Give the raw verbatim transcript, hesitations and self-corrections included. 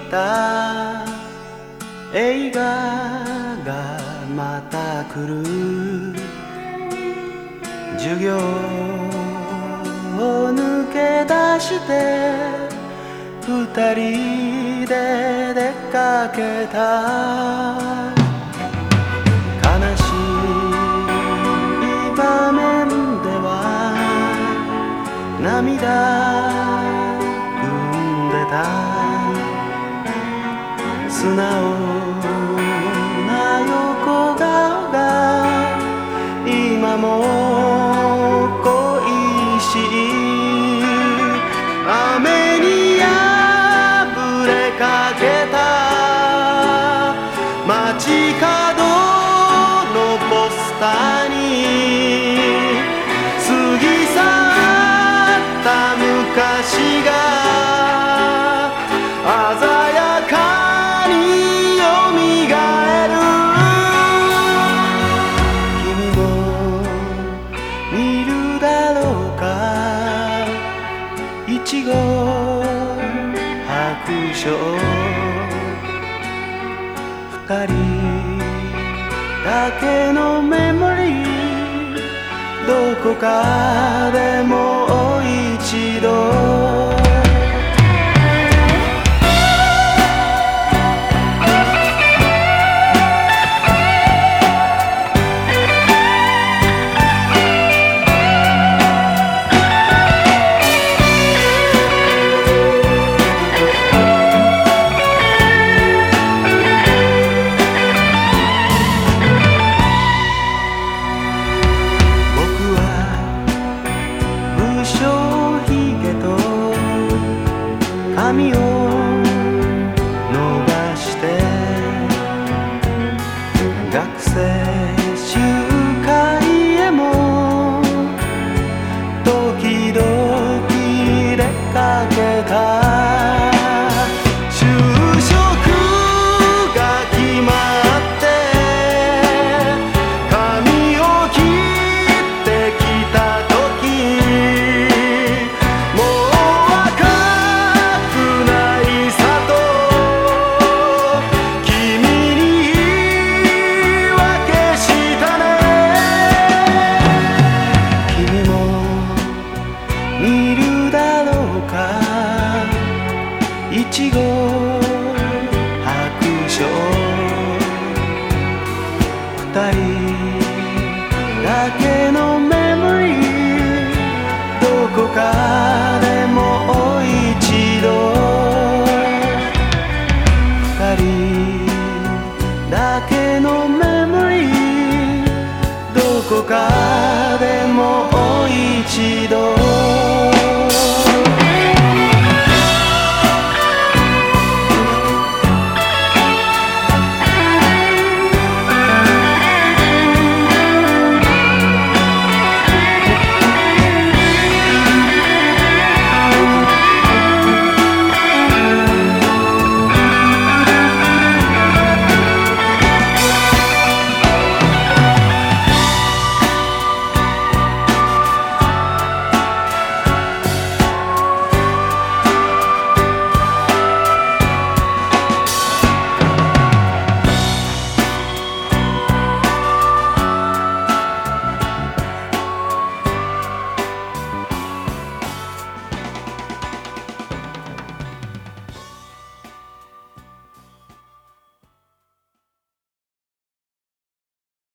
た映画がまた来る。授業を抜け出して二人で出かけた。悲しい場面では涙ぐんでた。素直な横顔が今も恋しい。雨に破れかけた街角のポスターに過ぎ去った昔が鮮やかによみがえる。君も見るだろうか、いちご白書。二人だけのメモリー、どこかでもう一度。髪を伸ばして学生集会へも時々出かけた。就職が決まって髪を切ってきた時、見るだろうか、いちご白書。二人だけのメモリー、どこか